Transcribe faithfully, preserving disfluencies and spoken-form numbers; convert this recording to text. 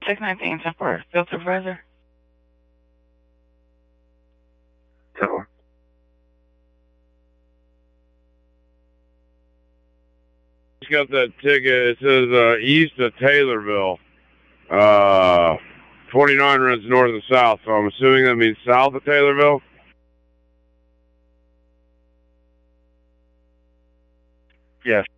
six nineteen, temporary field supervisor. Tell her. Just got that ticket. It says uh, east of Taylorville. Uh, twenty-nine runs north and south, so I'm assuming that means south of Taylorville. Yes.